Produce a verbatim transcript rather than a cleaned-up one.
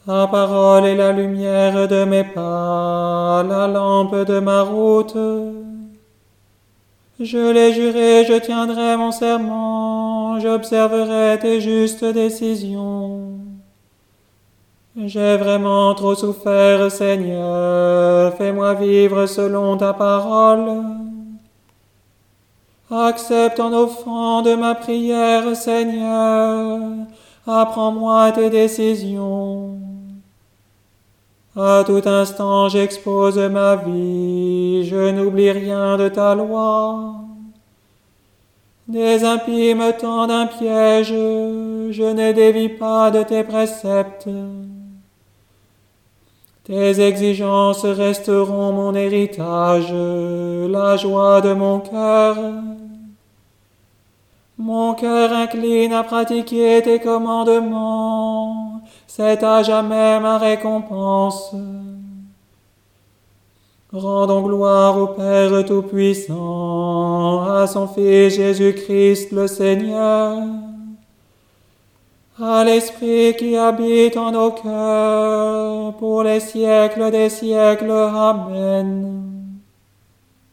Ta parole est la lumière de mes pas, la lampe de ma route. Je l'ai juré, je tiendrai mon serment, j'observerai tes justes décisions. J'ai vraiment trop souffert, Seigneur, fais-moi vivre selon ta parole. Accepte en offrande ma prière, Seigneur, apprends-moi tes décisions. À tout instant j'expose ma vie, je n'oublie rien de ta loi. Des impies me tendent un piège, je ne dévie pas de tes préceptes. Tes exigences resteront mon héritage, la joie de mon cœur. Mon cœur incline à pratiquer tes commandements, c'est à jamais ma récompense. Rendons gloire au Père Tout-Puissant, à son Fils Jésus-Christ le Seigneur, à l'Esprit qui habite en nos cœurs, pour les siècles des siècles. Amen.